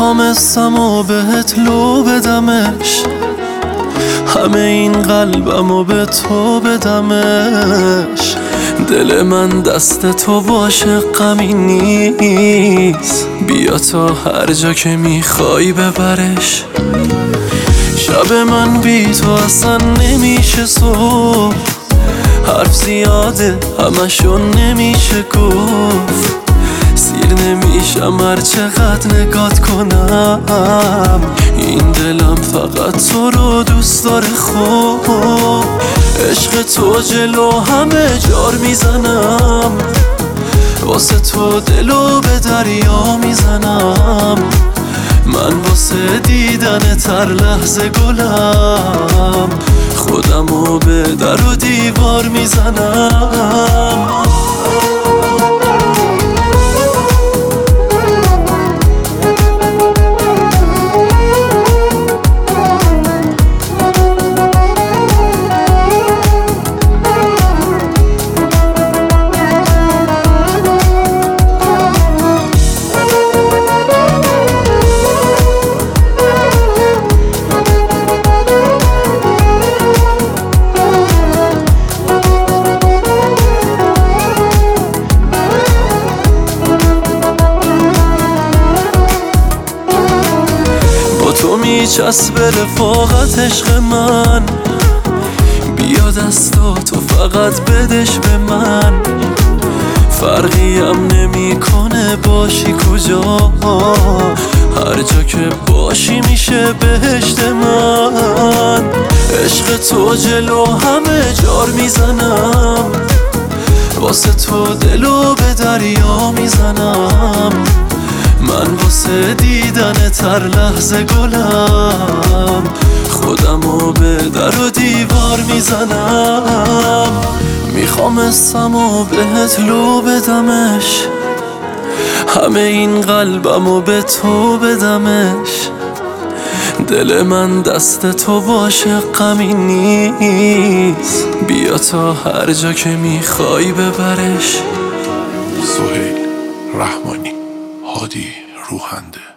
میخوام اسمو بهت لو بدمش، همه این قلبمو به تو بدمش. دل من دست تو باشه غمی نیست، بیا تا هر جا که میخوای ببرش. شب من بی تو اصلا نمیشه صبح، حرف زیاده همشون نمیشه گفت. سیر نمیشم هر چقدر نگات کنم، این دلم فقط تو رو دوست داره. خوب عشق تو جلو همه جار میزنم، واسه تو دلو به دریا میزنم. من واسه دیدن تر لحظه گلم، خودمو به در و دیوار میزنم. تو میچسب رفاقت عشق من، بیا دستاتو فقط بدش به من. فرقی هم نمیکنه باشی کجا، هر جا که باشی میشه بهشت من. عشق تو جلو همه جار میزنم، واسه تو دلو به دریا میزنم. من واسه دیدن تر لحظه گلم، خودمو به در و دیوار میزنم. میخوام اسمو بهت لو بدمش، همه این قلبمو به تو بدمش. دل من دست تو باشه غمی نیست، بیا تا هر جا که میخوای ببرش. سهیل رحمانی، هادی روحنده.